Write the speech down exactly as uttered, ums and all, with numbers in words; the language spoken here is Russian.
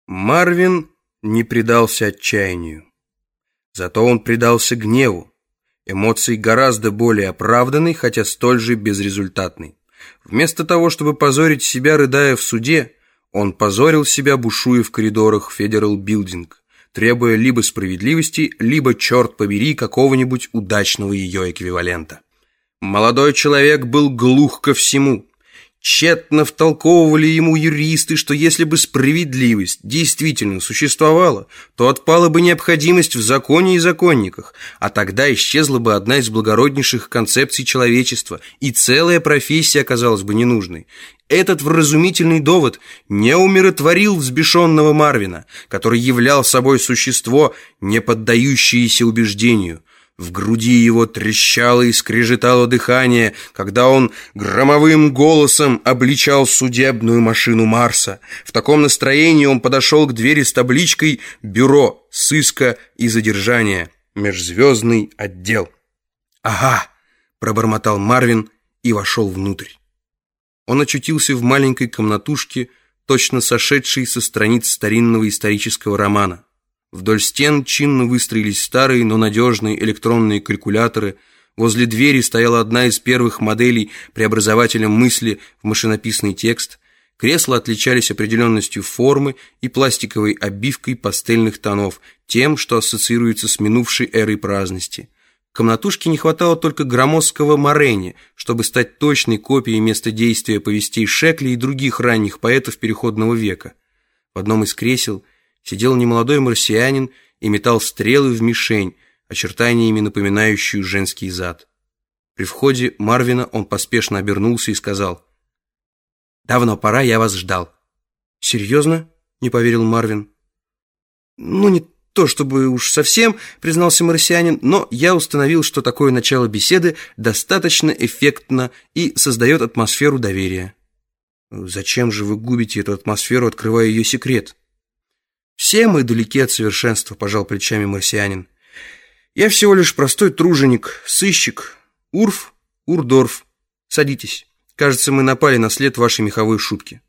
Марвин не предался отчаянию. Зато он предался гневу, эмоции гораздо более оправданной, хотя столь же безрезультатной. Вместо того, чтобы позорить себя, рыдая в суде, он позорил себя, бушуя в коридорах Федерал Билдинг, требуя либо справедливости, либо, черт побери, какого-нибудь удачного ее эквивалента. Молодой человек был глух ко всему. Тщетно втолковывали ему юристы, что если бы справедливость действительно существовала, то отпала бы необходимость в законе и законниках, а тогда исчезла бы одна из благороднейших концепций человечества, и целая профессия оказалась бы ненужной. Этот вразумительный довод не умиротворил взбешенного Марвина, который являл собой существо, не поддающееся убеждению. В груди его трещало и скрежетало дыхание, когда он громовым голосом обличал судебную машину Марса. В таком настроении он подошел к двери с табличкой «Бюро сыска и задержания. Межзвездный отдел». «Ага», — пробормотал Марвин и вошел внутрь. Он очутился в маленькой комнатушке, точно сошедшей со страниц старинного исторического романа. Вдоль стен чинно выстроились старые, но надежные электронные калькуляторы. Возле двери стояла одна из первых моделей преобразователя мысли в машинописный текст. Кресла отличались определенностью формы и пластиковой обивкой пастельных тонов, тем, что ассоциируется с минувшей эрой праздности. Комнатушке не хватало только громоздкого Морени, чтобы стать точной копией места действия повестей Шекли и других ранних поэтов переходного века. В одном из кресел сидел немолодой марсианин и метал стрелы в мишень, очертаниями напоминающую женский зад. При входе Марвина он поспешно обернулся и сказал: «Давно пора, я вас ждал». «Серьезно?» — не поверил Марвин. «Ну, не то чтобы уж совсем», — признался марсианин, «но я установил, что такое начало беседы достаточно эффектно и создает атмосферу доверия». «Зачем же вы губите эту атмосферу, открывая ее секрет?» «Все мы далеки от совершенства», — пожал плечами марсианин. «Я всего лишь простой труженик, сыщик. Урф, Урдорф. Садитесь. Кажется, мы напали на след вашей меховой шубки».